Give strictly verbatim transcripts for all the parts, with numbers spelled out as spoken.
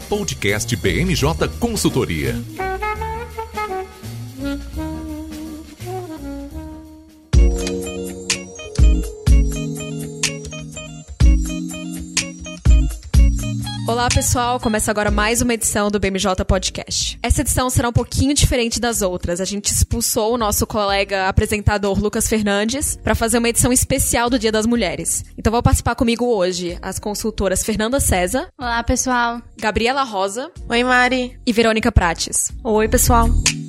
Podcast B M J Consultoria. Olá pessoal, começa agora mais uma edição do B M J Podcast. Essa edição será um pouquinho diferente das outras. A gente expulsou o nosso colega apresentador Lucas Fernandes para fazer uma edição especial do Dia das Mulheres. Então vão participar comigo hoje as consultoras Fernanda César. Olá pessoal. Gabriela Rosa. Oi Mari. E Verônica Prates. Oi pessoal.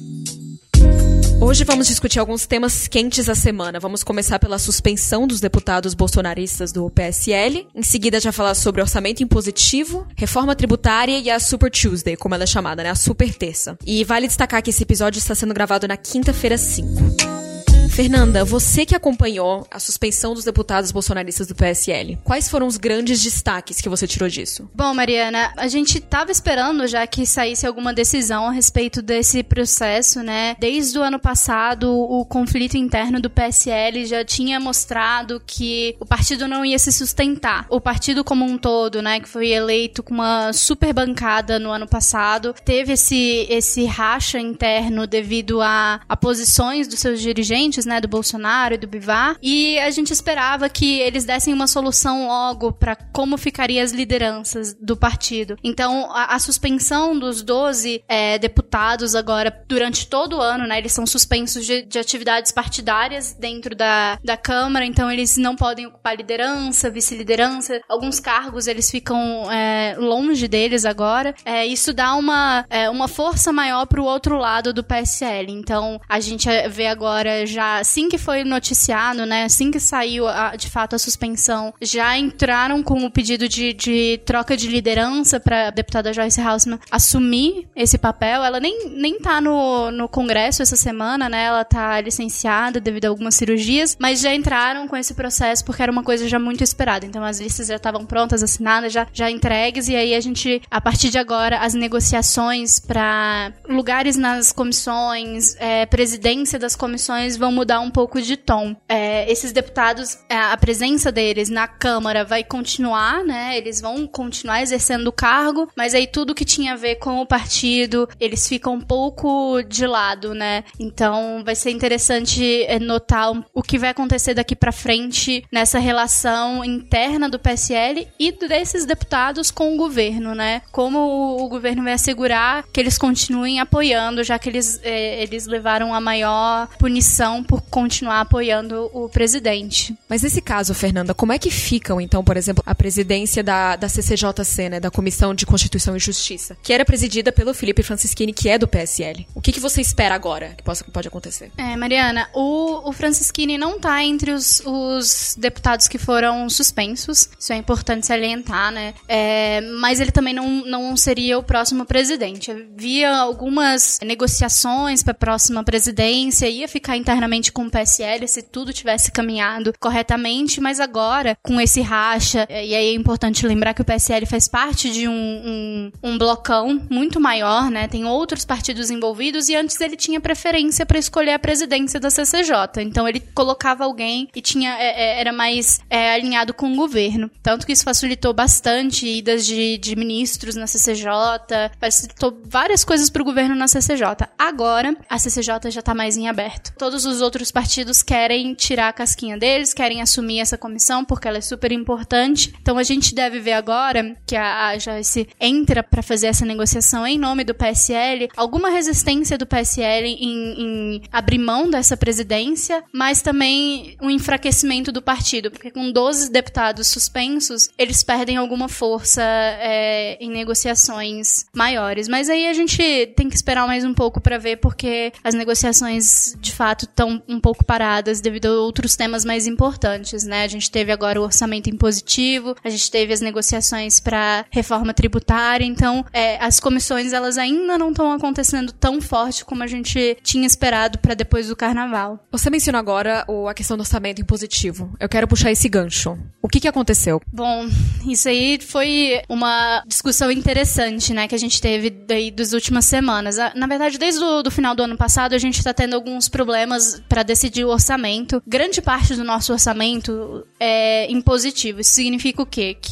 Hoje vamos discutir alguns temas quentes da semana. Vamos começar pela suspensão dos deputados bolsonaristas do P S L. Em seguida, já falar sobre orçamento impositivo, reforma tributária e a Super Tuesday, como ela é chamada, né? A Super Terça. E vale destacar que esse episódio está sendo gravado na quinta-feira cinco. Fernanda, você que acompanhou a suspensão dos deputados bolsonaristas do P S L, quais foram os grandes destaques que você tirou disso? Bom, Mariana, a gente estava esperando já que saísse alguma decisão a respeito desse processo, né? Desde o ano passado, o conflito interno do P S L já tinha mostrado que o partido não ia se sustentar. O partido como um todo, né, que foi eleito com uma super bancada no ano passado, teve esse, esse racha interno devido a, a posições dos seus dirigentes, né, do Bolsonaro e do Bivar, e a gente esperava que eles dessem uma solução logo para como ficariam as lideranças do partido. Então, a, a suspensão dos doze é, deputados agora, durante todo o ano, né, eles são suspensos de, de atividades partidárias dentro da, da Câmara, então eles não podem ocupar liderança, vice-liderança, alguns cargos eles ficam é, longe deles agora. É, isso dá uma, é, uma força maior para o outro lado do P S L. Então, a gente vê agora já assim que foi noticiado, né, assim que saiu a, de fato a suspensão, já entraram com o pedido de, de troca de liderança para a deputada Joyce Hausmann assumir esse papel. Ela nem, nem tá no, no Congresso essa semana, né, ela tá licenciada devido a algumas cirurgias, mas já entraram com esse processo porque era uma coisa já muito esperada. Então as listas já estavam prontas, assinadas, já, já entregues, e aí a gente, a partir de agora, as negociações para lugares nas comissões, é, presidência das comissões vão mudar um pouco de tom. É, esses deputados, a presença deles na Câmara vai continuar, né? Eles vão continuar exercendo o cargo, mas aí tudo que tinha a ver com o partido, eles ficam um pouco de lado, né? Então vai ser interessante notar o que vai acontecer daqui pra frente nessa relação interna do P S L e desses deputados com o governo, né? Como o, o governo vai assegurar que eles continuem apoiando, já que eles, é, eles levaram a maior punição por continuar apoiando o presidente. Mas nesse caso, Fernanda, como é que ficam, então, por exemplo, a presidência da, da C C J C, né, da Comissão de Constituição e Justiça, que era presidida pelo Felipe Francischini, que é do P S L? O que, que você espera agora que possa, pode acontecer? É, Mariana, o, o Francischini não está entre os, os deputados que foram suspensos, isso é importante salientar, né, é, mas ele também não, não seria o próximo presidente. Havia algumas negociações para a próxima presidência, ia ficar internamente com o P S L se tudo tivesse caminhado corretamente, mas agora, com esse racha, e aí é importante lembrar que o P S L faz parte de um, um, um blocão muito maior, né, tem outros partidos envolvidos, e antes ele tinha preferência para escolher a presidência da C C J, então ele colocava alguém e tinha, é, era mais é, alinhado com o governo, tanto que isso facilitou bastante idas de, de ministros na C C J, facilitou várias coisas para o governo na C C J. Agora, a C C J já está mais em aberto. Todos os outros partidos querem tirar a casquinha deles, querem assumir essa comissão porque ela é super importante. Então a gente deve ver agora que a, a Joyce entra para fazer essa negociação em nome do P S L, alguma resistência do P S L em, em abrir mão dessa presidência, mas também um enfraquecimento do partido, porque com doze deputados suspensos, eles perdem alguma força é, em negociações maiores. Mas aí a gente tem que esperar mais um pouco para ver, porque as negociações de fato estão um pouco paradas devido a outros temas mais importantes, né? A gente teve agora o orçamento impositivo, a gente teve as negociações para reforma tributária, então é, as comissões elas ainda não estão acontecendo tão forte como a gente tinha esperado para depois do carnaval. Você mencionou agora o, a questão do orçamento impositivo. Eu quero puxar esse gancho. O que que aconteceu? Bom, isso aí foi uma discussão interessante, né, que a gente teve daí das últimas semanas. Na verdade, desde o do final do ano passado, a gente está tendo alguns problemas para decidir o orçamento. Grande parte do nosso orçamento é impositivo. Isso significa o quê? Que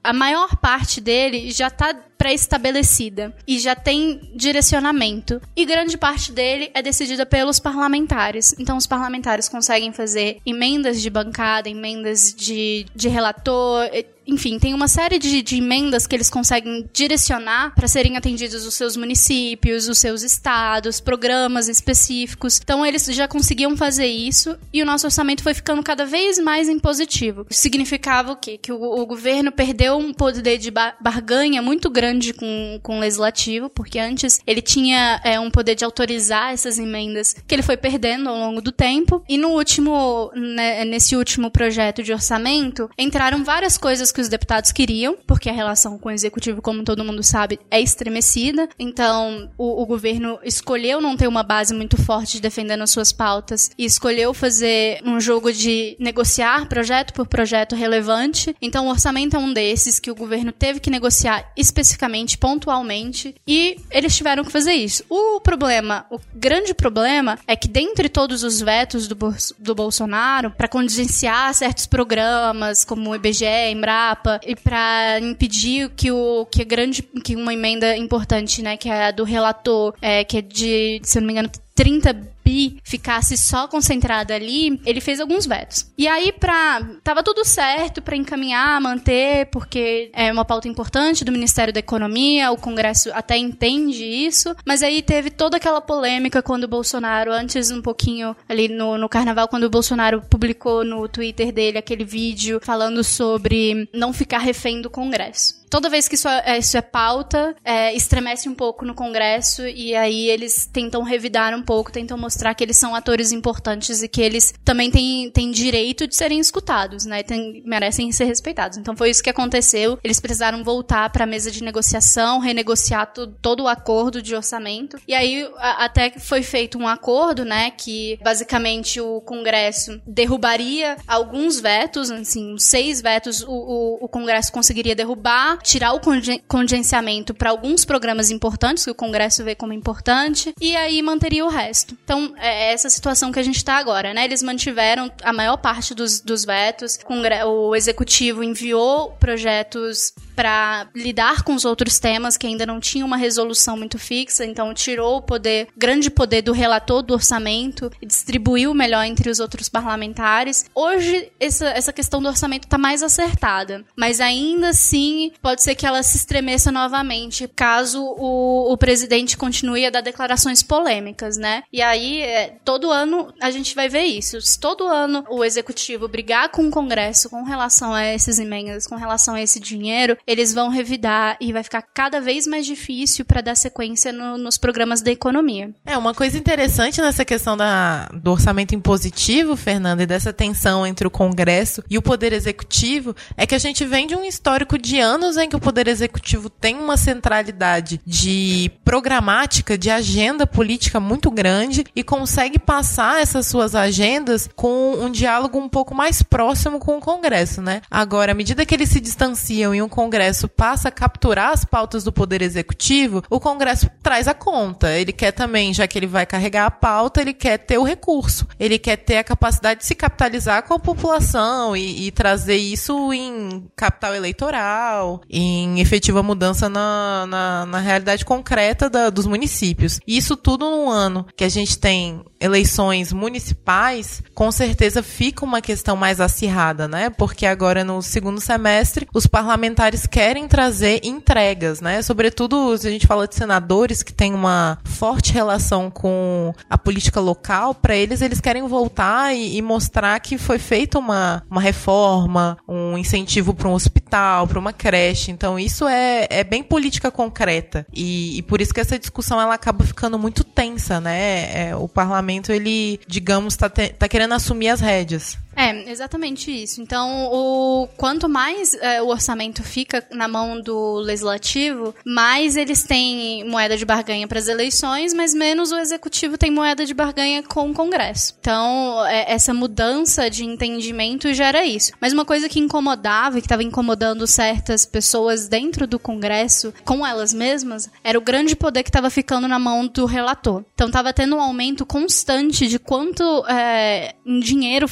a maior parte dele já está pré-estabelecida e já tem direcionamento. E grande parte dele é decidida pelos parlamentares. Então, os parlamentares conseguem fazer emendas de bancada, emendas de, de relator... Enfim, tem uma série de, de emendas que eles conseguem direcionar para serem atendidos os seus municípios, os seus estados, programas específicos. Então, eles já conseguiam fazer isso e o nosso orçamento foi ficando cada vez mais impositivo. Isso significava o quê? Que o, o governo perdeu um poder de ba- barganha muito grande com, com o legislativo, porque antes ele tinha é, um poder de autorizar essas emendas que ele foi perdendo ao longo do tempo. E no último, né, nesse último projeto de orçamento, entraram várias coisas que os deputados queriam, porque a relação com o executivo, como todo mundo sabe, é estremecida. Então, o, o governo escolheu não ter uma base muito forte defendendo as suas pautas e escolheu fazer um jogo de negociar projeto por projeto relevante. Então, o orçamento é um desses que o governo teve que negociar especificamente, pontualmente, e eles tiveram que fazer isso. O problema, o grande problema é que dentre todos os vetos do, do Bolsonaro, para contingenciar certos programas, como o I B G E, Embrapa, e para impedir que, o, que, a grande, que uma emenda importante, né, que é a do relator, é, que é de, se eu não me engano, trinta bi, ficasse só concentrada ali, ele fez alguns vetos. E aí, pra... tava tudo certo pra encaminhar, manter, porque é uma pauta importante do Ministério da Economia, o Congresso até entende isso, mas aí teve toda aquela polêmica quando o Bolsonaro, antes um pouquinho ali no, no Carnaval, quando o Bolsonaro publicou no Twitter dele aquele vídeo falando sobre não ficar refém do Congresso. Toda vez que isso é, isso é pauta, é, estremece um pouco no Congresso e aí eles tentam revidar um pouco, tentam mostrar que eles são atores importantes e que eles também têm, têm direito de serem escutados, né? Tem, merecem ser respeitados. Então foi isso que aconteceu. Eles precisaram voltar para a mesa de negociação, renegociar tu, todo o acordo de orçamento. E aí a, até que foi feito um acordo, né? Que basicamente o Congresso derrubaria alguns vetos, assim, seis vetos o, o, o Congresso conseguiria derrubar, tirar o contingenciamento para alguns programas importantes que o Congresso vê como importante e aí manteria o resto. Então, é essa situação que a gente está agora, né? Eles mantiveram a maior parte dos, dos vetos, o Executivo enviou projetos para lidar com os outros temas que ainda não tinham uma resolução muito fixa, então tirou o poder, grande poder do relator do orçamento e distribuiu melhor entre os outros parlamentares. Hoje, essa, essa questão do orçamento está mais acertada, mas ainda assim pode ser que ela se estremeça novamente, caso o, o presidente continue a dar declarações polêmicas, né? E aí, é, todo ano a gente vai ver isso. Se todo ano o executivo brigar com o Congresso com relação a essas emendas, com relação a esse dinheiro, eles vão revidar e vai ficar cada vez mais difícil para dar sequência no, nos programas da economia. É, uma coisa interessante nessa questão da, do orçamento impositivo, Fernanda, e dessa tensão entre o Congresso e o Poder Executivo, é que a gente vem de um histórico de anos em que o Poder Executivo tem uma centralidade de programática, de agenda política muito grande e consegue passar essas suas agendas com um diálogo um pouco mais próximo com o Congresso, né? Agora, à medida que eles se distanciam e o Congresso passa a capturar as pautas do Poder Executivo, o Congresso traz a conta. Ele quer também, já que ele vai carregar a pauta, ele quer ter o recurso. Ele quer ter a capacidade de se capitalizar com a população e, e trazer isso em capital eleitoral, em efetiva mudança na, na, na realidade concreta da, dos municípios. E isso tudo num ano que a gente tem eleições municipais, com certeza fica uma questão mais acirrada, né? Porque agora no segundo semestre, os parlamentares querem trazer entregas, né? Sobretudo, se a gente fala de senadores que têm uma forte relação com a política local, para eles, eles querem voltar e, e mostrar que foi feita uma, uma reforma, um incentivo para um hospital, para uma creche. Então, isso é, é bem política concreta. E, e por isso que essa discussão ela acaba ficando muito tensa, né? É, o parlamento, ele, digamos, está tá querendo assumir as rédeas. É, exatamente isso. Então, o, quanto mais é, o orçamento fica na mão do legislativo, mais eles têm moeda de barganha para as eleições, mas menos o executivo tem moeda de barganha com o Congresso. Então, é, essa mudança de entendimento gera isso. Mas uma coisa que incomodava e que estava incomodando certas pessoas dentro do Congresso, com elas mesmas, era o grande poder que estava ficando na mão do relator. Então, estava tendo um aumento constante de quanto é, em dinheiro ficava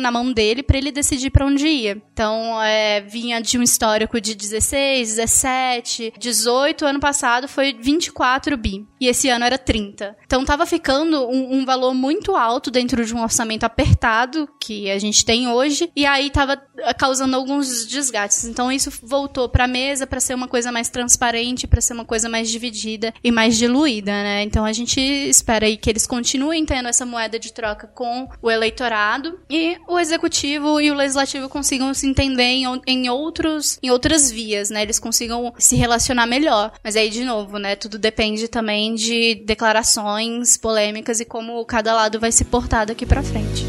na mão dele para ele decidir para onde ia. Então, é, vinha de um histórico de dezesseis, dezessete, dezoito, ano passado foi vinte e quatro bi. E esse ano era trinta. Então, tava ficando um, um valor muito alto dentro de um orçamento apertado que a gente tem hoje, e aí tava causando alguns desgastes. Então, isso voltou pra mesa para ser uma coisa mais transparente, para ser uma coisa mais dividida e mais diluída, né? Então, a gente espera aí que eles continuem tendo essa moeda de troca com o eleitorado e o executivo e o legislativo consigam se entender em, em, outros, em outras vias, né? Eles consigam se relacionar melhor. Mas aí, de novo, né? Tudo depende também de declarações polêmicas e como cada lado vai se portar daqui pra frente.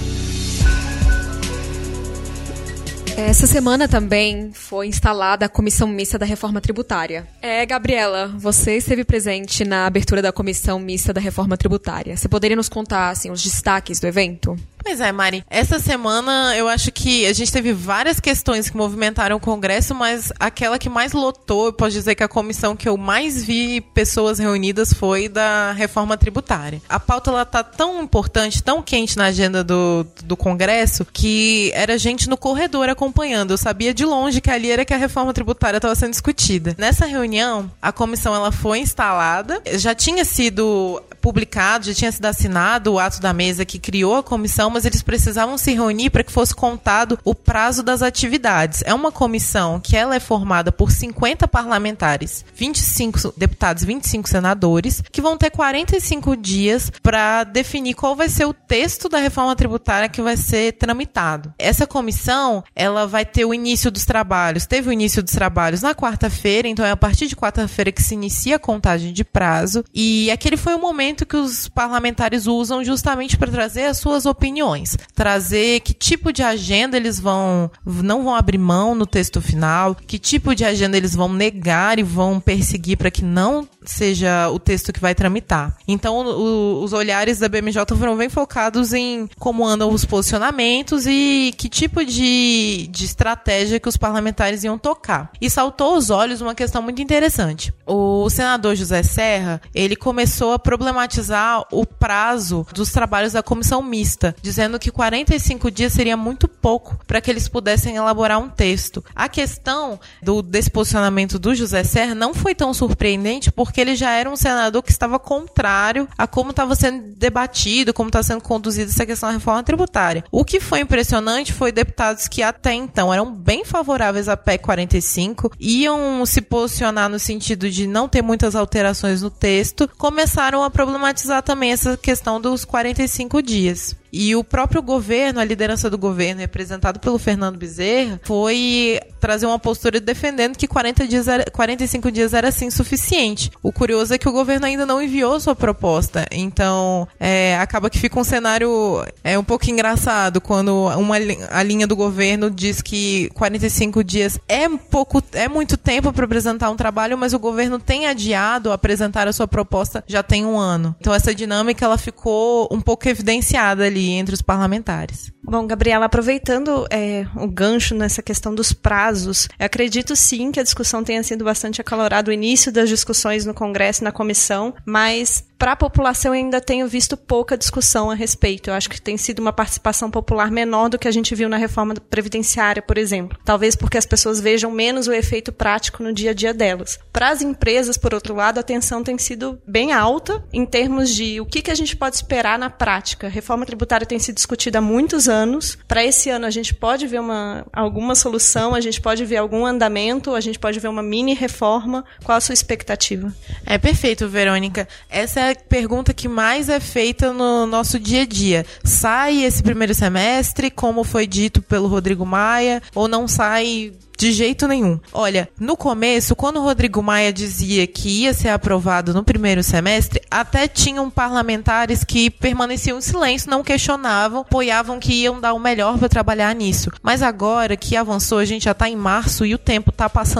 Essa semana também foi instalada a Comissão Mista da Reforma Tributária. É, Gabriela, você esteve presente na abertura da Comissão Mista da Reforma Tributária. Você poderia nos contar, assim, os destaques do evento? Pois é, Mari. Essa semana eu acho que a gente teve várias questões que movimentaram o Congresso, mas aquela que mais lotou, eu posso dizer que a comissão que eu mais vi pessoas reunidas foi da reforma tributária. A pauta ela tá tão importante, tão quente na agenda do, do Congresso, que era gente no corredor acompanhando. Eu sabia de longe que ali era que a reforma tributária estava sendo discutida. Nessa reunião, a comissão ela foi instalada, já tinha sido publicado, já tinha sido assinado o ato da mesa que criou a comissão, mas eles precisavam se reunir para que fosse contado o prazo das atividades. É uma comissão que ela é formada por cinquenta parlamentares, vinte e cinco deputados, vinte e cinco senadores, que vão ter quarenta e cinco dias para definir qual vai ser o texto da reforma tributária que vai ser tramitado. Essa comissão, ela vai ter o início dos trabalhos, teve o início dos trabalhos na quarta-feira, então é a partir de quarta-feira que se inicia a contagem de prazo, e aquele foi o momento que os parlamentares usam justamente para trazer as suas opiniões, trazer que tipo de agenda eles vão, não vão abrir mão no texto final, que tipo de agenda eles vão negar e vão perseguir para que não seja o texto que vai tramitar. Então, o, os olhares da B M J foram bem focados em como andam os posicionamentos e que tipo de, de estratégia que os parlamentares iam tocar. E saltou aos olhos uma questão muito interessante. O senador José Serra, ele começou a problematizar o prazo dos trabalhos da comissão mista, dizendo que quarenta e cinco dias seria muito pouco para que eles pudessem elaborar um texto. A questão do, desse posicionamento do José Serra não foi tão surpreendente, porque ele já era um senador que estava contrário a como estava sendo debatido, como está sendo conduzida essa questão da reforma tributária. O que foi impressionante foi deputados que até então eram bem favoráveis à P E C quarenta e cinco, iam se posicionar no sentido de não ter muitas alterações no texto, começaram a problematizar também essa questão dos quarenta e cinco dias. E o próprio governo, a liderança do governo, representado pelo Fernando Bezerra, foi trazer uma postura defendendo que quarenta dias era, quarenta e cinco dias era sim suficiente. O curioso é que o governo ainda não enviou sua proposta. Então, é, acaba que fica um cenário é, um pouco engraçado quando uma, a linha do governo diz que quarenta e cinco dias é, pouco, é muito tempo para apresentar um trabalho, mas o governo tem adiado apresentar a sua proposta já tem um ano. Então, essa dinâmica ela ficou um pouco evidenciada ali entre os parlamentares. Bom, Gabriela, aproveitando é, o gancho nessa questão dos prazos, eu acredito sim que a discussão tenha sido bastante acalorada, o início das discussões no Congresso e na comissão, mas para a população eu ainda tenho visto pouca discussão a respeito. Eu acho que tem sido uma participação popular menor do que a gente viu na reforma previdenciária, por exemplo. Talvez porque as pessoas vejam menos o efeito prático no dia a dia delas. Para as empresas, por outro lado, a tensão tem sido bem alta em termos de o que, que a gente pode esperar na prática. A reforma tributária tem sido discutida há muitos anos. Para esse ano a gente pode ver uma, alguma solução, a gente pode ver algum andamento, a gente pode ver uma mini reforma. Qual a sua expectativa? É perfeito, Verônica. Essa é a pergunta que mais é feita no nosso dia a dia. Sai esse primeiro semestre, como foi dito pelo Rodrigo Maia, ou não sai de jeito nenhum? Olha, no começo, quando o Rodrigo Maia dizia que ia ser aprovado no primeiro semestre, até tinham parlamentares que permaneciam em silêncio, não questionavam, apoiavam que iam dar o melhor para trabalhar nisso. Mas agora que avançou, a gente já está em março e o tempo está passando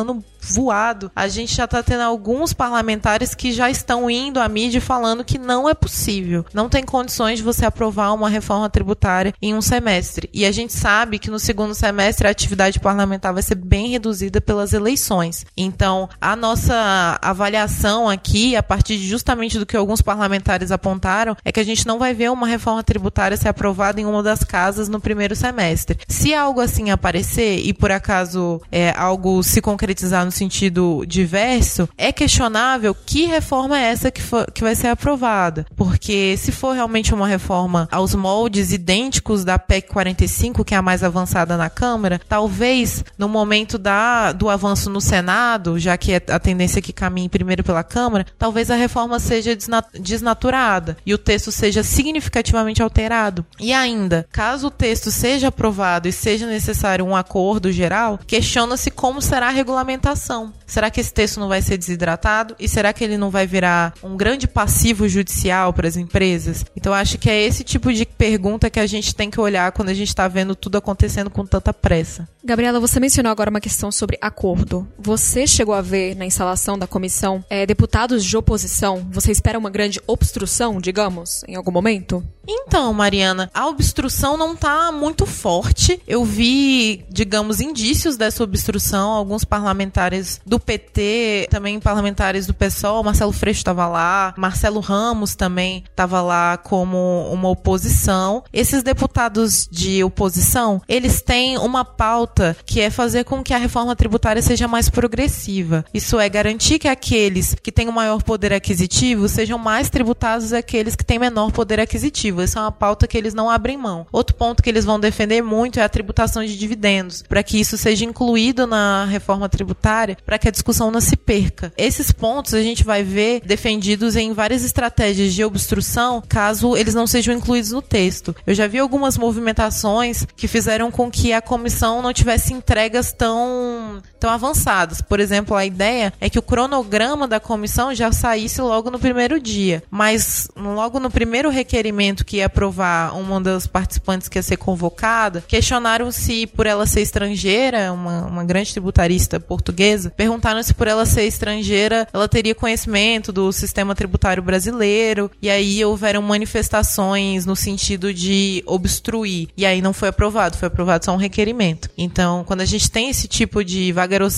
voado, a gente já está tendo alguns parlamentares que já estão indo à mídia falando que não é possível, não tem condições de você aprovar uma reforma tributária em um semestre. E a gente sabe que no segundo semestre a atividade parlamentar vai ser bem reduzida pelas eleições. Então, a nossa avaliação aqui, a partir de justamente do que alguns parlamentares apontaram, é que a gente não vai ver uma reforma tributária ser aprovada em uma das casas no primeiro semestre. Se algo assim aparecer e por acaso é, algo se concretizar no sentido diverso, é questionável que reforma é essa que, for, que vai ser aprovada. Porque se for realmente uma reforma aos moldes idênticos da P E C quarenta e cinco, que é a mais avançada na Câmara, talvez no momento da, do avanço no Senado, já que é a tendência que caminhe primeiro pela Câmara, talvez a reforma seja desnat- desnaturada e o texto seja significativamente alterado. E ainda, caso o texto seja aprovado e seja necessário um acordo geral, questiona-se como será a regulamentação. Será que esse texto não vai ser desidratado? E será que ele não vai virar um grande passivo judicial para as empresas? Então, acho que é esse tipo de pergunta que a gente tem que olhar quando a gente está vendo tudo acontecendo com tanta pressa. Gabriela, você mencionou agora uma questão sobre acordo. Você chegou a ver na instalação da comissão é, deputados de oposição? Você espera uma grande obstrução, digamos, em algum momento? Então, Mariana, a obstrução não está muito forte. Eu vi, digamos, indícios dessa obstrução. Alguns parlamentares do P T, também parlamentares do P SOL, Marcelo Freixo estava lá, Marcelo Ramos também estava lá como uma oposição. Esses deputados de oposição, eles têm uma pauta que é fazer com que a reforma tributária seja mais progressiva. Isso é garantir que aqueles que têm o maior poder aquisitivo sejam mais tributados que aqueles que têm menor poder aquisitivo. Essa é uma pauta que eles não abrem mão. Outro ponto que eles vão defender muito é a tributação de dividendos, para que isso seja incluído na reforma tributária, para que a discussão não se perca. Esses pontos a gente vai ver defendidos em várias estratégias de obstrução, caso eles não sejam incluídos no texto. Eu já vi algumas movimentações que fizeram com que a comissão não tivesse entregas tão, tão avançadas. Por exemplo, a ideia é que o cronograma da comissão já saísse logo no primeiro dia, mas logo no primeiro requerimento que ia aprovar uma das participantes que ia ser convocada, questionaram se por ela ser estrangeira, uma, uma grande tributarista portuguesa, perguntaram se por ela ser estrangeira ela teria conhecimento do sistema tributário brasileiro, e aí houveram manifestações no sentido de obstruir, e aí não foi aprovado, foi aprovado só um requerimento. Então, quando a gente tem esse tipo de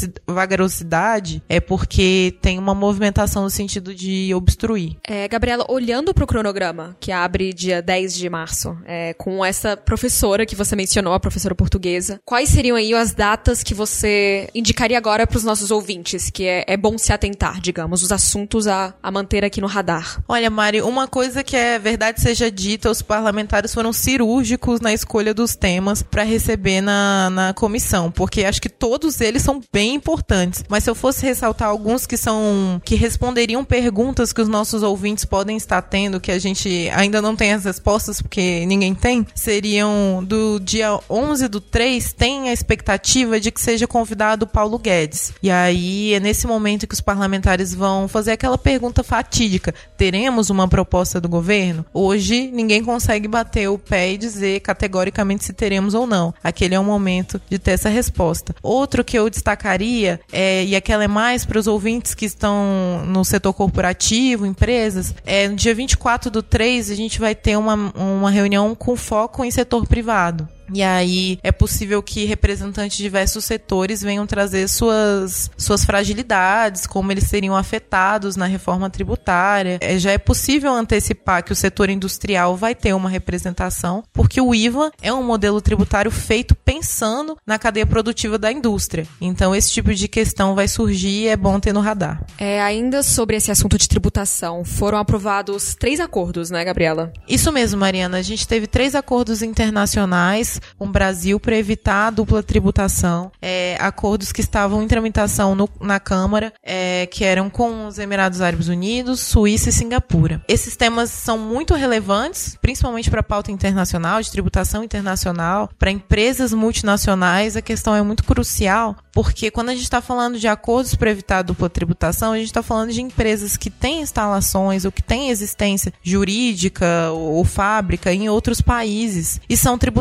vagarosidade, é porque tem uma movimentação no sentido de obstruir. É, Gabriela, olhando para o cronograma, que abre dia dez de março, é, com essa professora que você mencionou, a professora portuguesa, quais seriam aí as datas que você indicaria agora para os nossos ouvintes, que é, é bom se atentar, digamos, os assuntos a, a manter aqui no radar? Olha, Mari, uma coisa que é verdade seja dita, os parlamentares foram cirúrgicos na escolha dos temas para receber na, na comissão, porque acho que todos eles são bem importantes, mas se eu fosse ressaltar alguns que são, que responderiam perguntas que os nossos ouvintes podem estar tendo, que a gente ainda não tem as respostas, porque ninguém tem, seriam do dia onze do três, tem a expectativa de que seja convidado o Paulo Guedes. E aí é nesse momento que os parlamentares vão fazer aquela pergunta fatídica: teremos uma proposta do governo? Hoje ninguém consegue bater o pé e dizer categoricamente se teremos ou não. Aquele é o momento de ter essa resposta. Outro que eu destacaria, é, e aquela é mais para os ouvintes que estão no setor corporativo, empresas, é no dia vinte e quatro do três a gente vai ter uma, uma reunião com foco em setor privado. E aí é possível que representantes de diversos setores venham trazer suas, suas fragilidades, como eles seriam afetados na reforma tributária. É, já é possível antecipar que o setor industrial vai ter uma representação, porque o I V A é um modelo tributário feito pensando na cadeia produtiva da indústria. Então esse tipo de questão vai surgir e é bom ter no radar. É, ainda sobre esse assunto de tributação, foram aprovados três acordos, né, Gabriela? Isso mesmo, Mariana. A gente teve três acordos internacionais com o Brasil para evitar a dupla tributação, é, acordos que estavam em tramitação no, na Câmara, é, que eram com os Emirados Árabes Unidos, Suíça e Singapura. Esses temas são muito relevantes, principalmente para a pauta internacional, de tributação internacional, para empresas multinacionais. A questão é muito crucial, porque quando a gente está falando de acordos para evitar a dupla tributação, a gente está falando de empresas que têm instalações ou que têm existência jurídica ou, ou fábrica em outros países e são tributadas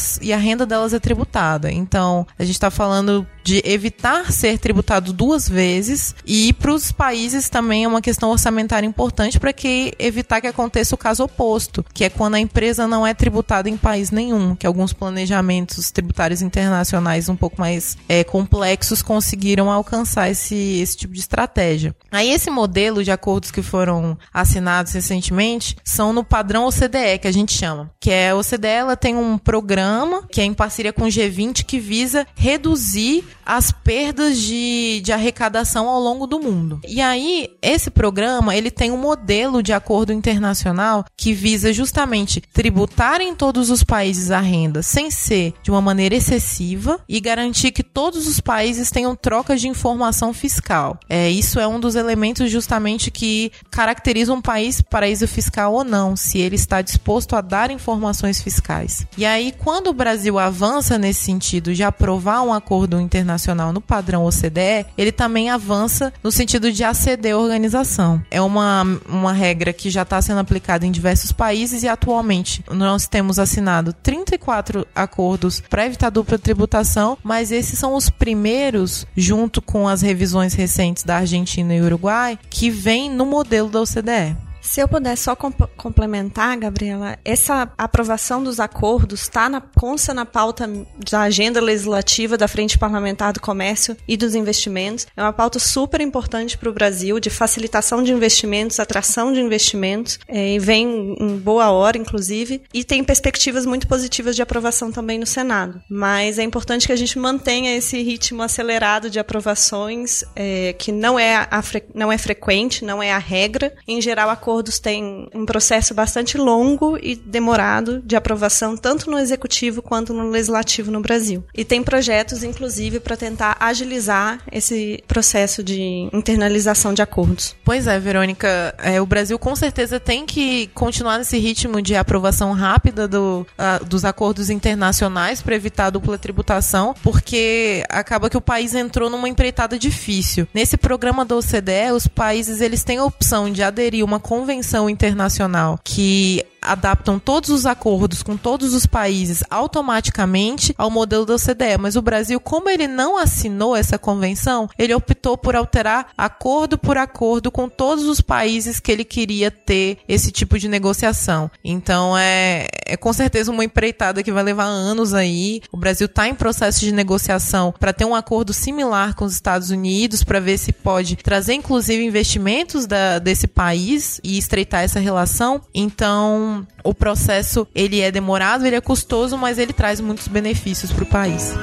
elas e a renda delas é tributada. Então, a gente está falando de evitar ser tributado duas vezes, e para os países também é uma questão orçamentária importante para que evitar que aconteça o caso oposto, que é quando a empresa não é tributada em país nenhum, que alguns planejamentos tributários internacionais um pouco mais é, complexos conseguiram alcançar esse, esse tipo de estratégia. Aí esse modelo de acordos que foram assinados recentemente são no padrão O C D E, que a gente chama, que é a O C D E, ela tem um programa que é em parceria com o G vinte que visa reduzir as perdas de, de arrecadação ao longo do mundo. E aí, esse programa, ele tem um modelo de acordo internacional que visa justamente tributar em todos os países a renda sem ser de uma maneira excessiva e garantir que todos os países tenham troca de informação fiscal. É, isso é um dos elementos justamente que caracteriza um país paraíso fiscal ou não, se ele está disposto a dar informações fiscais. E aí, quando o Brasil avança nesse sentido de aprovar um acordo internacional no padrão O C D E, ele também avança no sentido de aceder à organização. É uma, uma regra que já está sendo aplicada em diversos países e atualmente nós temos assinado trinta e quatro acordos para evitar dupla tributação, mas esses são os primeiros, junto com as revisões recentes da Argentina e Uruguai, que vêm no modelo da O C D E. Se eu puder só comp- complementar, Gabriela, essa aprovação dos acordos tá na, consta na pauta da agenda legislativa da Frente Parlamentar do Comércio e dos Investimentos. É uma pauta super importante para o Brasil, de facilitação de investimentos, atração de investimentos, é, e vem em boa hora, inclusive, e tem perspectivas muito positivas de aprovação também no Senado. Mas é importante que a gente mantenha esse ritmo acelerado de aprovações, é, que não é, a fre- não é frequente, não é a regra. Em geral, acordos acordos têm um processo bastante longo e demorado de aprovação, tanto no executivo quanto no legislativo no Brasil. E tem projetos, inclusive, para tentar agilizar esse processo de internalização de acordos. Pois é, Verônica, é, o Brasil com certeza tem que continuar nesse ritmo de aprovação rápida do, uh, dos acordos internacionais para evitar a dupla tributação, porque acaba que o país entrou numa empreitada difícil. Nesse programa da O C D E, os países eles têm a opção de aderir a uma convenção internacional que adaptam todos os acordos com todos os países automaticamente ao modelo da O C D E, mas o Brasil, como ele não assinou essa convenção, ele optou por alterar acordo por acordo com todos os países que ele queria ter esse tipo de negociação. Então é, é com certeza uma empreitada que vai levar anos aí. O Brasil está em processo de negociação para ter um acordo similar com os Estados Unidos, para ver se pode trazer inclusive investimentos da, desse país e estreitar essa relação. Então o processo ele é demorado, ele é custoso, mas ele traz muitos benefícios para o país.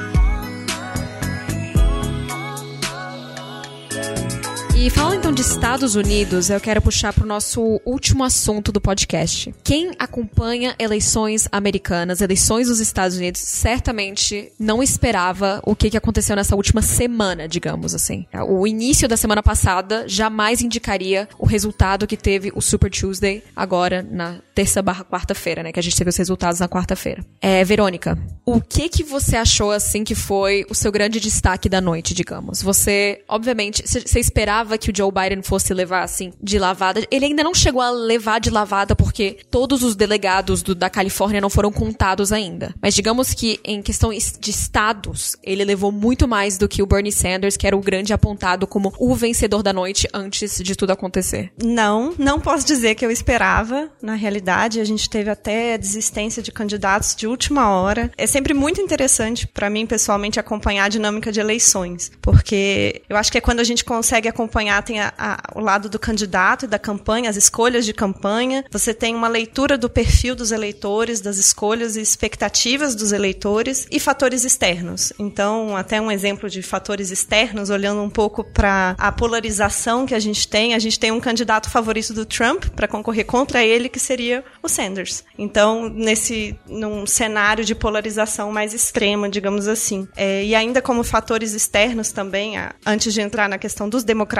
E falando então de Estados Unidos, eu quero puxar para o nosso último assunto do podcast. Quem acompanha eleições americanas, eleições dos Estados Unidos, certamente não esperava o que aconteceu nessa última semana, digamos assim. O início da semana passada jamais indicaria o resultado que teve o Super Tuesday agora na terça barra quarta-feira, né? Que a gente teve os resultados na quarta-feira. É, Verônica, o que que você achou, assim, que foi o seu grande destaque da noite, digamos? Você, obviamente, você esperava que o Joe Biden fosse levar, assim, de lavada. Ele ainda não chegou a levar de lavada porque todos os delegados do, da Califórnia não foram contados ainda. Mas digamos que em questão de estados, ele levou muito mais do que o Bernie Sanders, que era o grande apontado como o vencedor da noite antes de tudo acontecer. Não, não posso dizer que eu esperava. Na realidade, a gente teve até desistência de candidatos de última hora. É sempre muito interessante para mim, pessoalmente, acompanhar a dinâmica de eleições, porque eu acho que é quando a gente consegue acompanhar, tem a, a, o lado do candidato e da campanha, as escolhas de campanha, você tem uma leitura do perfil dos eleitores, das escolhas e expectativas dos eleitores e fatores externos. Então, até um exemplo de fatores externos, olhando um pouco para a polarização que a gente tem, a gente tem um candidato favorito do Trump para concorrer contra ele, que seria o Sanders. Então, nesse, num cenário de polarização mais extrema, digamos assim. É, e ainda como fatores externos também, a, antes de entrar na questão dos democratas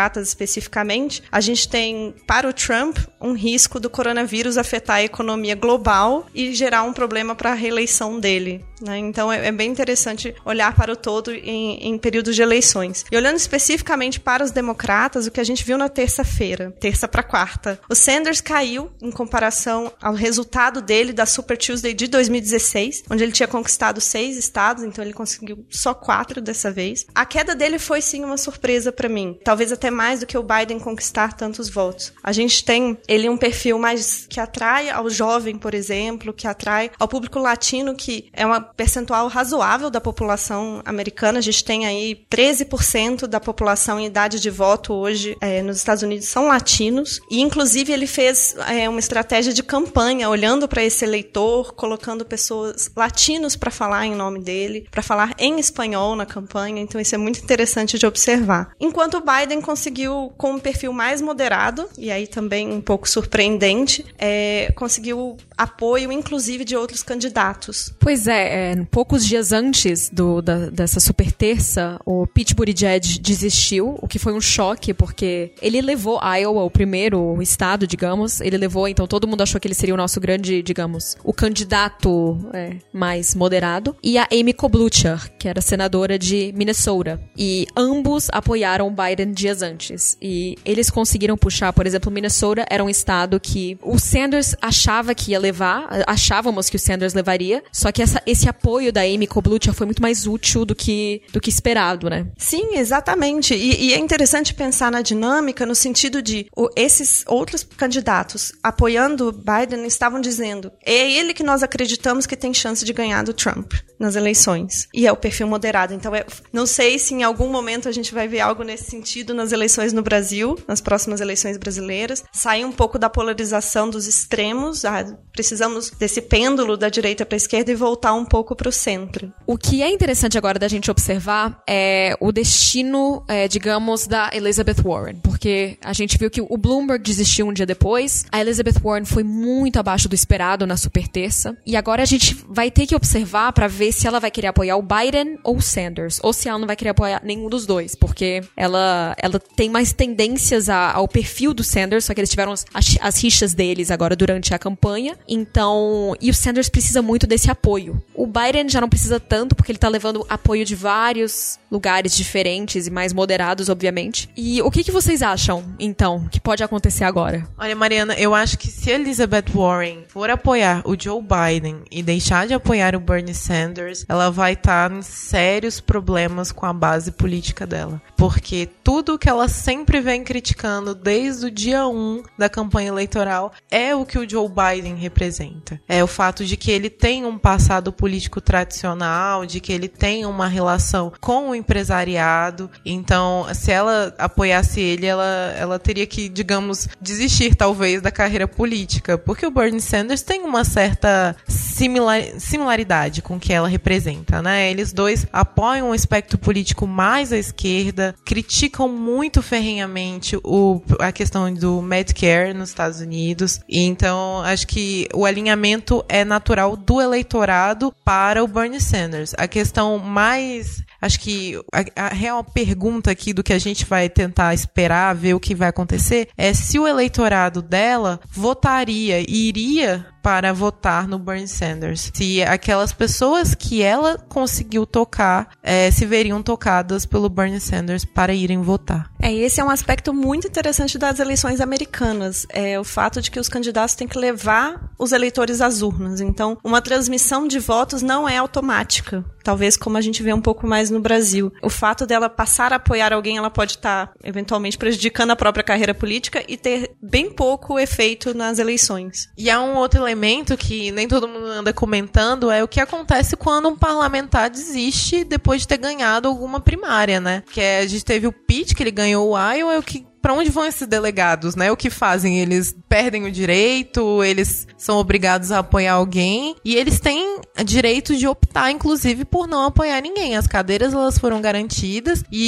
democratas especificamente, a gente tem, para o Trump, um risco do coronavírus afetar a economia global e gerar um problema para a reeleição dele, né? Então é, é bem interessante olhar para o todo em, em períodos de eleições. E olhando especificamente para os democratas, o que a gente viu na terça-feira, terça para quarta, o Sanders caiu em comparação ao resultado dele da Super Tuesday de dois mil e dezesseis, onde ele tinha conquistado seis estados, então ele conseguiu só quatro dessa vez. A queda dele foi sim uma surpresa para mim, talvez até mais do que o Biden conquistar tantos votos. A gente tem ele um perfil mais que atrai ao jovem, por exemplo, que atrai ao público latino, que é uma percentual razoável da população americana. A gente tem aí treze por cento da população em idade de voto hoje é, nos Estados Unidos são latinos, e inclusive ele fez é, uma estratégia de campanha, olhando para esse eleitor, colocando pessoas latinos para falar em nome dele, para falar em espanhol na campanha, então isso é muito interessante de observar. Enquanto o Biden conseguiu, com um perfil mais moderado, e aí também um pouco surpreendente, é, conseguiu apoio, inclusive, de outros candidatos. Pois é, é poucos dias antes do, da, dessa super terça, o Pete Buttigieg desistiu, o que foi um choque, porque ele levou Iowa, o primeiro estado, digamos, ele levou, então todo mundo achou que ele seria o nosso grande, digamos, o candidato é, mais moderado, e a Amy Klobuchar, que era senadora de Minnesota, e ambos apoiaram Biden dias antes, e eles conseguiram puxar, por exemplo, Minnesota era um estado que o Sanders achava que ia levar, achávamos que o Sanders levaria, só que essa, esse apoio da Amy Klobuchar foi muito mais útil do que, do que esperado, né? Sim, exatamente, e, e é interessante pensar na dinâmica no sentido de o, esses outros candidatos apoiando Biden estavam dizendo, é ele que nós acreditamos que tem chance de ganhar do Trump nas eleições, e é o perfil moderado, então é, não sei se em algum momento a gente vai ver algo nesse sentido nas eleições no Brasil, nas próximas eleições brasileiras, sair um pouco da polarização dos extremos, ah, precisamos desse pêndulo da direita para a esquerda e voltar um pouco para o centro. O que é interessante agora da gente observar é o destino, é, digamos, da Elizabeth Warren, porque a gente viu que o Bloomberg desistiu um dia depois, a Elizabeth Warren foi muito abaixo do esperado na super terça, e agora a gente vai ter que observar para ver se ela vai querer apoiar o Biden ou o Sanders, ou se ela não vai querer apoiar nenhum dos dois, porque ela, ela tem mais tendências a, ao perfil do Sanders, só que eles tiveram as, as rixas deles agora durante a campanha, então, e o Sanders precisa muito desse apoio. O Biden já não precisa tanto, porque ele tá levando apoio de vários lugares diferentes e mais moderados, obviamente. E o que, que vocês acham, então, que pode acontecer agora? Olha, Mariana, eu acho que se a Elizabeth Warren for apoiar o Joe Biden e deixar de apoiar o Bernie Sanders, ela vai estar em sérios problemas com a base política dela. Porque tudo que ela sempre vem criticando desde o dia um da campanha eleitoral é o que o Joe Biden representa. É o fato de que ele tem um passado político tradicional, de que ele tem uma relação com o empresariado. Então, se ela apoiasse ele, ela, ela teria que, digamos, desistir talvez da carreira política. Porque o Bernie Sanders tem uma certa similar, similaridade com o que ela representa, né? Eles dois apoiam um espectro político mais à esquerda, criticam muito ferrenhamente o, a questão do Medicare nos Estados Unidos. E então, acho que o alinhamento é natural do eleitorado para o Bernie Sanders. A questão mais... Acho que a, a real pergunta aqui do que a gente vai tentar esperar, ver o que vai acontecer, é se o eleitorado dela votaria e iria para votar no Bernie Sanders. Se aquelas pessoas que ela conseguiu tocar é, se veriam tocadas pelo Bernie Sanders para irem votar. É, esse é um aspecto muito interessante das eleições americanas. É o fato de que os candidatos têm que levar os eleitores às urnas. Então, uma transmissão de votos não é automática. Talvez como a gente vê um pouco mais no Brasil. O fato dela passar a apoiar alguém, ela pode estar, eventualmente, prejudicando a própria carreira política e ter bem pouco efeito nas eleições. E há um outro elemento que nem todo mundo anda comentando, é o que acontece quando um parlamentar desiste depois de ter ganhado alguma primária, né? Que é, a gente teve o Pete, que ele ganhou o Iowa, é o que... Pra onde vão esses delegados, né? O que fazem? Eles perdem o direito, eles são obrigados a apoiar alguém e eles têm direito de optar, inclusive, por não apoiar ninguém. As cadeiras, elas foram garantidas e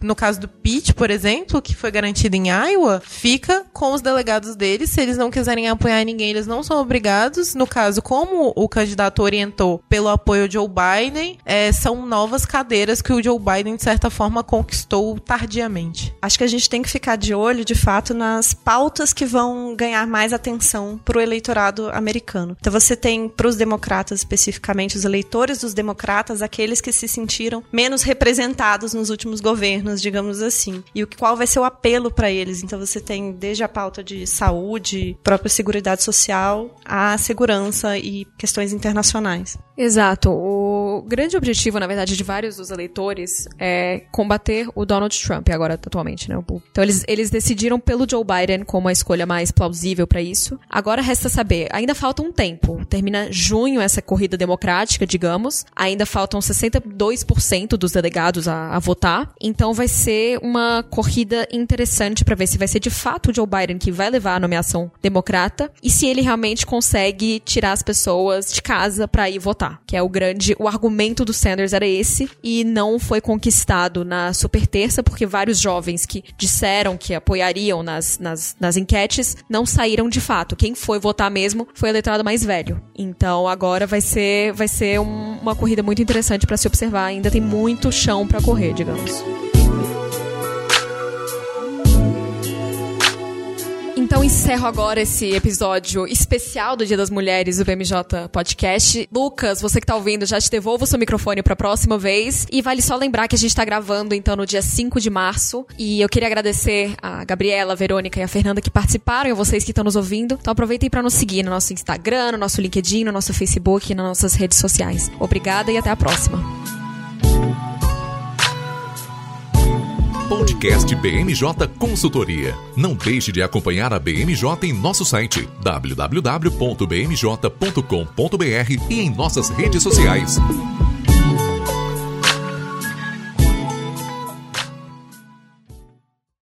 No caso do Pete, por exemplo, que foi garantido em Iowa, fica com os delegados deles. Se eles não quiserem apoiar ninguém, eles não são obrigados. No caso, como o candidato orientou pelo apoio ao Joe Biden, é, são novas cadeiras que o Joe Biden, de certa forma, conquistou tardiamente. Acho que a gente tem que ficar de olho, de fato, nas pautas que vão ganhar mais atenção para o eleitorado americano. Então você tem, para os democratas especificamente, os eleitores dos democratas, aqueles que se sentiram menos representados nos últimos governos, digamos assim. E o qual vai ser o apelo para eles. Então você tem desde a pauta de saúde, própria seguridade social, a segurança e questões internacionais. Exato. O grande objetivo, na verdade, de vários dos eleitores é combater o Donald Trump, agora atualmente, né? Então eles, eles decidiram pelo Joe Biden como a escolha mais plausível para isso. Agora resta saber, ainda falta um tempo. Termina junho essa corrida democrática, digamos. Ainda faltam sessenta e dois por cento dos delegados a, a votar. Então vai ser uma corrida interessante para ver se vai ser de fato o Joe Biden que vai levar a nomeação democrata e se ele realmente consegue tirar as pessoas de casa para ir votar. Que é o grande... O argumento do Sanders era esse e não foi conquistado na super terça porque vários jovens que disseram que apoiariam nas, nas, nas enquetes não saíram de fato. Quem foi votar mesmo foi o eleitorado mais velho. Então agora vai ser, vai ser um, uma corrida muito interessante para se observar. Ainda tem muito chão para correr, digamos. Então encerro agora esse episódio especial do Dia das Mulheres do B M J Podcast. Lucas, você que tá ouvindo, já te devolvo o seu microfone pra próxima vez. E vale só lembrar que a gente tá gravando, então, no dia cinco de março. E eu queria agradecer a Gabriela, a Verônica e a Fernanda que participaram e a vocês que estão nos ouvindo. Então aproveitem pra nos seguir no nosso Instagram, no nosso LinkedIn, no nosso Facebook e nas nossas redes sociais. Obrigada e até a próxima. Podcast B M J Consultoria. Não deixe de acompanhar a B M J em nosso site w w w ponto b m j ponto com ponto b r e em nossas redes sociais.